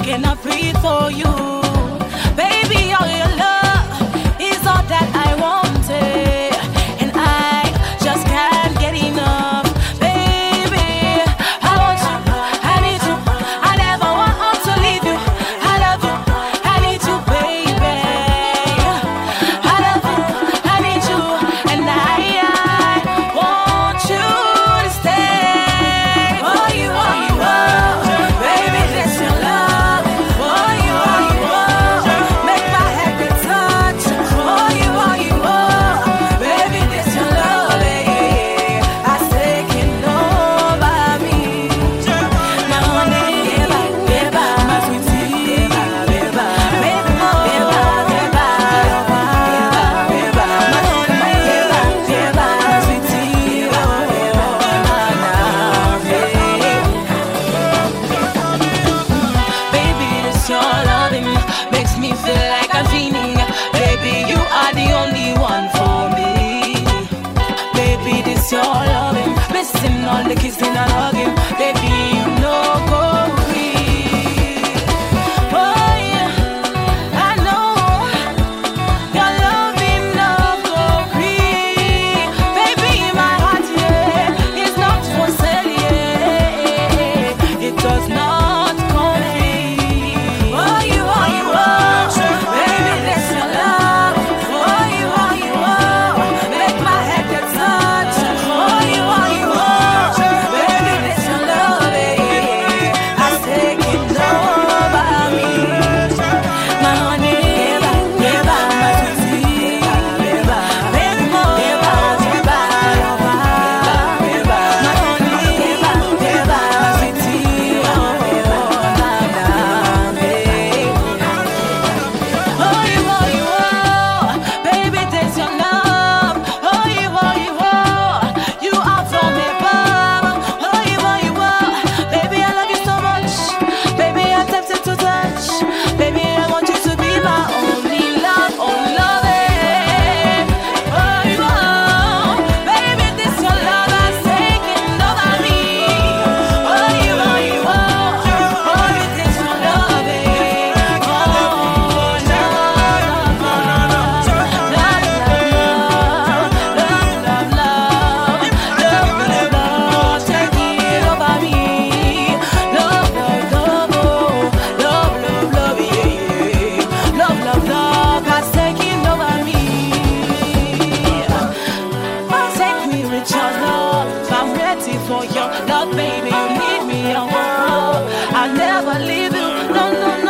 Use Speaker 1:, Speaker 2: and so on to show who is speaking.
Speaker 1: cannot breathe for you. Baby, all your love is all that I wanted, and I just can't get enough. Baby, I want you, I need you, I never want to leave you. I love you, I need you, baby. I love you, I need you, and I want you to stay. Oh, you, baby, this your love. Oh, you, make my head get touch. Oh, you, baby, this your love. It's taking over me. My honey, my sweetie, baby, my honey, my sweetie, baby, this your loving makes me feel like I'm dreaming. Baby, you are the only one for me. Baby, this your loving, missing all the kissing and hugging. Baby, you know go free. Oh yeah, I know your loving no go free. Baby, my heart yeah is not for sale, yeah. It does not come free. Oh you, baby, this your love. Oh you, make my head get touch. Oh you, baby, this your love. Has taken over me. My honey, my sweetie, baby, my honey, my sweetie, baby, there's your love. Oh, you are from above. Oh, baby, I love you so much. Baby, I'm tempted to touch. Baby, I want you to be my only love, Oh, baby, this your love has taken over me. Oh, this your love, I'm ready for your love, baby. You need me, I never leave you. No, no, no.